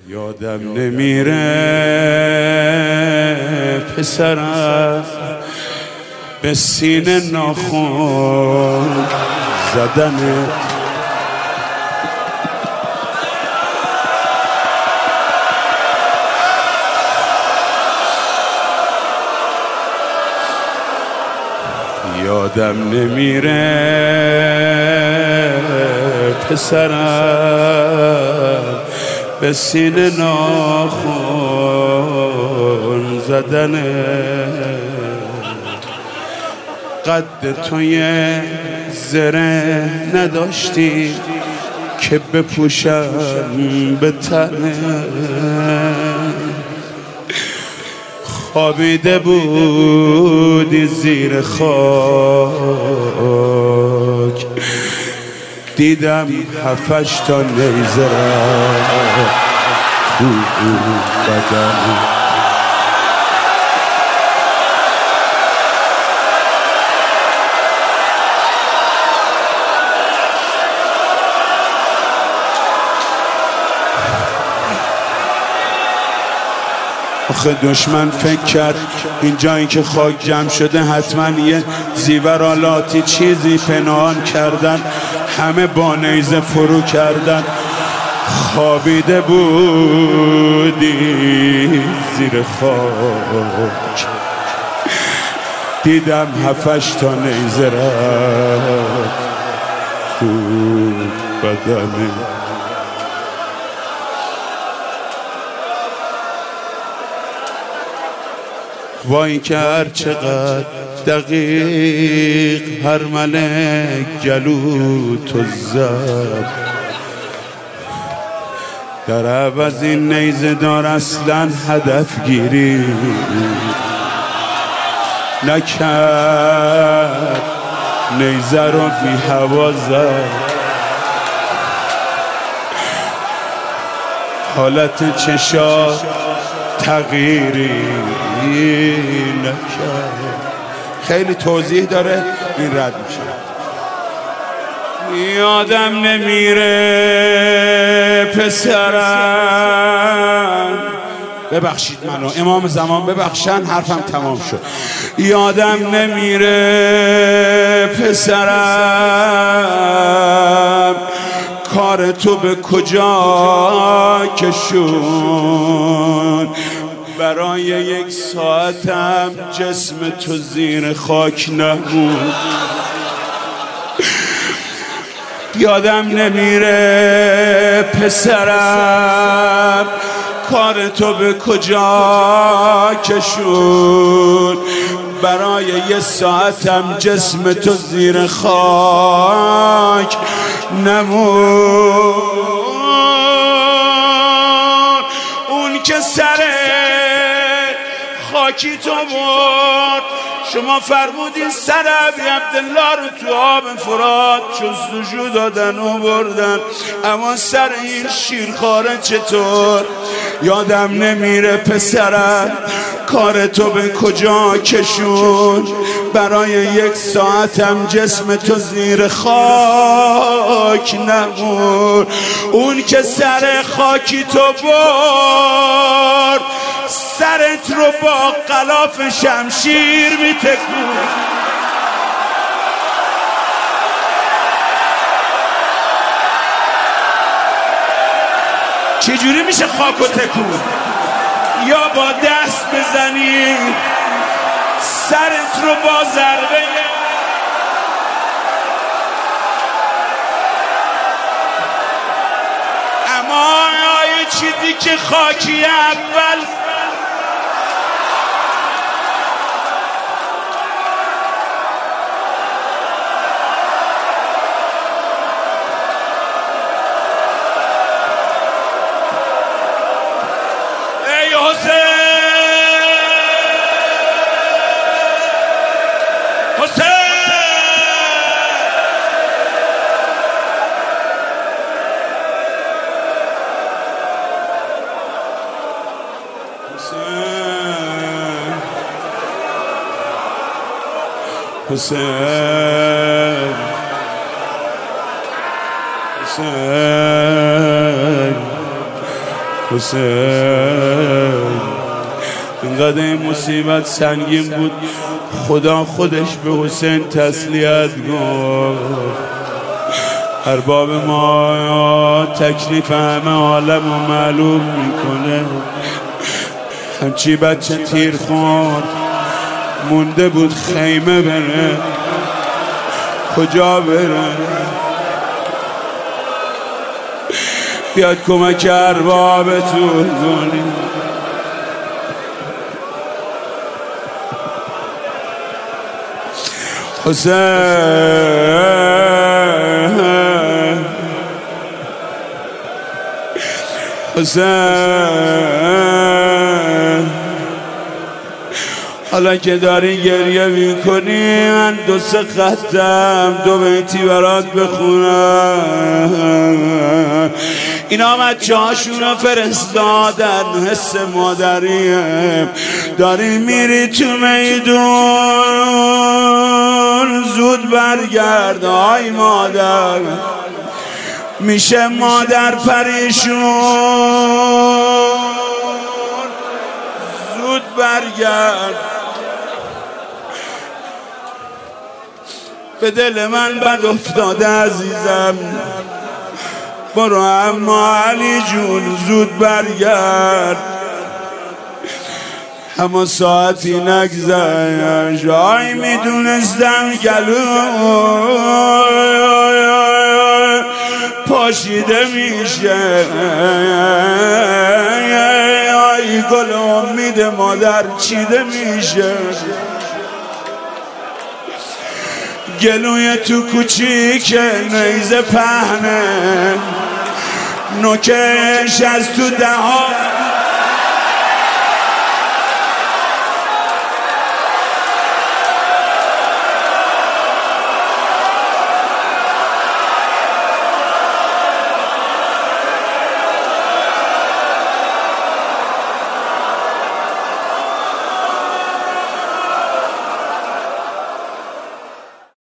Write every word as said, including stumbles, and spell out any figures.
یادم نمیره پسرم به سینه ناخن زدنه. یادم نمیره پسرم به سینه ناخن زدنه. قد تو یه زره نداشتی که بپوشم به تنه. خوابیده بودی زیر خاک، دیدم هفتش تا نیزه را تو بدن. آخه دشمن فکر کرد این جایی که خاک جمع شده حتما یه زیورالاتی چیزی پنهان کردن، همه با نیزه فرو کردن. خوابیده بودی زیر خاک، دیدم هفتش تا نیزه رفت تو بدنه. وای که هر چقدر دقیق هر ملک گلو تو زد، در عوض این نیزه دار اصلا هدف گیری نکرد، نیزه رو بی هوا زد. حالت چشا تغییری نکرد. خیلی توضیح داره این رد میشه. یادم نمیره پسرم، ببخشید منو امام زمان ببخشن حرفم تمام شد. یادم نمیره پسرم کار تو به کجا کشون، برای یک ساعتم جسم تو زیر خاک نمون. یادم نمیره پسرم کار تو به کجا کشون، برای یک ساعتم جسم تو زیر خاک نمون. اون که سر خاکی تو برد، شما فرمودین سر ابی عبدالله رو تو آب فرات جستجو دادن و بردن، اما سر این شیرخواره چطور؟ یادم نمیره پسرم کار تو به کجا کشون، برای یک ساعتم جسم تو زیر خاک نمون. اون که سر خاکی تو برد، سرت رو با غلاف شمشیر میتکون. چجوری میشه خاک و تکون؟ یا با دست بزنی سرت رو با ضربه، اما یه چیزی که خاکی اول حسین حسین حسین اینقدر این مصیبت سنگین بود خدا خودش به حسین تسلیت گفت ارباب ما تکلیف همه عالم رو معلوم میکنه. همچی بچه تیر خورد مونده بود خیمه بره، کجا بره؟ بیاد کمک اربابتون کنیم. حسین حسین حالا که داری گریه میکنی من دو سه خطم دو بیتی برات بخونم. اینا بچه هاشون رو فرستادن، حس مادریه. داری میری تو میدون زود برگرد آی مادر، میشه مادر پریشون زود برگرد. به دل من بد افتاده عزیزم، برو اما علی جون زود برگرد. اما ساعتی نگذشت آی میدونستم گلو پاشیده میشه. آی گل امید مادر چیده میشه. گلوی تو کوچیک نیزه پهنه، نوکش از تو دهان